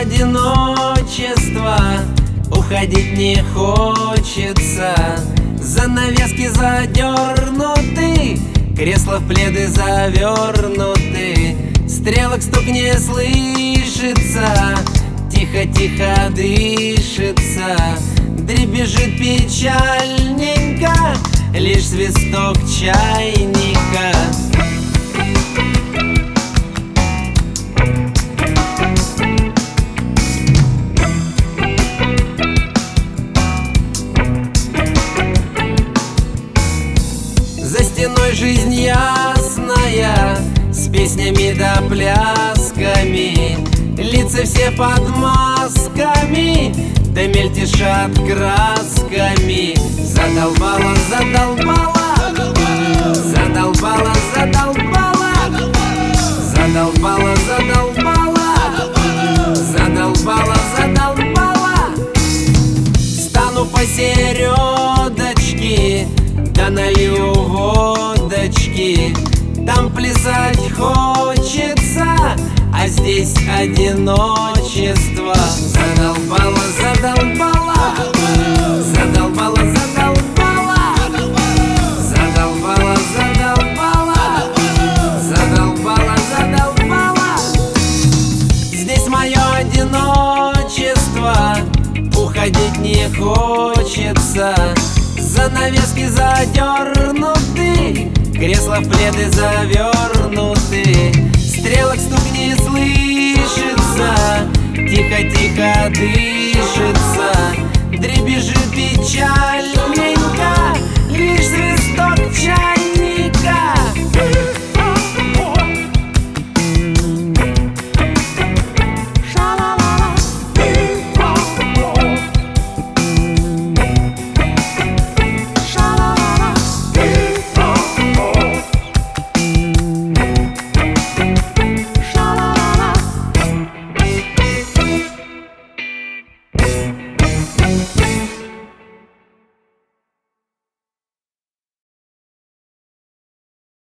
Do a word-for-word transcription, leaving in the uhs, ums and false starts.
одиночество, уходить не хочется. Занавески задернуты, кресла в пледы завернуты. Стрелок стук не слышится, тихо-тихо дышится. Дребезжит печальненько лишь свисток чайника. За стеной жизнь ясная, с песнями да плясками. Лица все под масками, да мельтешат красками. Задолбала, задолбала, задолбала, задолбала, задолбала, задолбала, задолбала, задолбала. Стану посередочке, да налью водочки. Там плясать хочется, а здесь одиночество. Задолбала, задолбала, задолбала, задолбала, задолбала, задолбала, задолбала, задолбала. Здесь мое одиночество, уходить не хочется. Занавески задернуты, кресла в пледы завернуты. Стрелок стук не слышится, тихо-тихо дышится. Дребезжит печаль